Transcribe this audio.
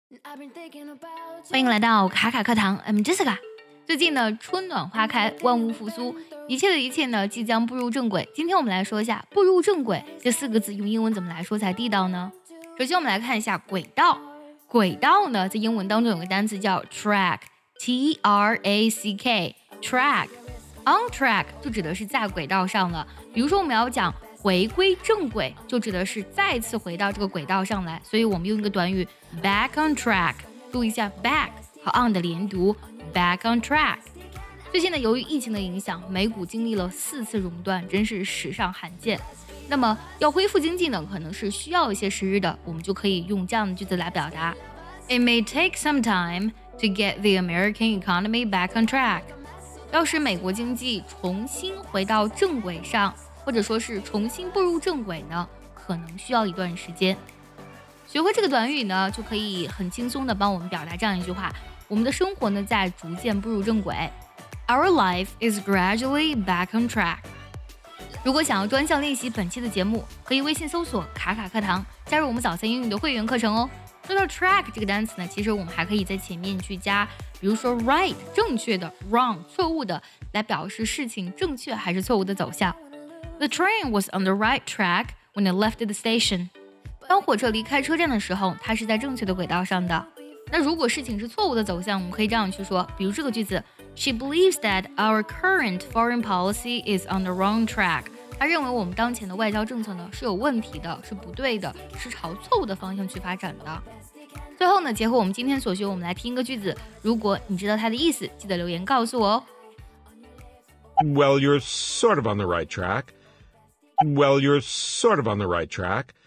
欢迎来到卡卡课堂 ，I'm Jessica。最近呢，春暖花开，万物复苏，一切的一切呢，即将步入正轨。今天我们来说一下"步入正轨"这4个字用英文怎么来说才地道呢？首先我们来看一下轨道。轨道呢，在英文当中有个单词叫 track，T-R-A-C-K，track。On track 就指的是在轨道上了。比如说我们要讲回归正轨，就指的是再次回到这个轨道上来，所以我们用一个短语 back on track。注意一下 back 和 on 的连读 back on track。最近呢，由于疫情的影响，美股经历了4次熔断，真是史上罕见。那么要恢复经济呢，可能是需要一些时日的，我们就可以用这样的句子来表达 It may take some time to get the American economy back on track。 要使美国经济重新回到正轨上，或者说是重新步入正轨呢，可能需要一段时间。学会这个短语呢，就可以很轻松的帮我们表达这样一句话：我们的生活呢，在逐渐步入正轨。Our life is gradually back on track。 如果想要专项练习本期的节目，可以微信搜索卡卡课堂，加入我们早餐英语的会员课程哦。说到 track 这个单词呢，其实我们还可以在前面去加，比如说 right 正确的， wrong 错误的，来表示事情正确还是错误的走向。The train was on the right track when it left the station。 当火车离开车站的时候，它是在正确的轨道上的。那如果事情是错误的走向，我们可以这样去说，比如这个句子 She believes that our current foreign policy is on the wrong track。 她认为我们当前的外交政策呢是有问题的，是不对的，是朝错误的方向去发展的。最后呢，结合我们今天所学，我们来听一个句子，如果你知道它的意思，记得留言告诉我哦。 Well, you're sort of on the right track. Well, you're sort of on the right track.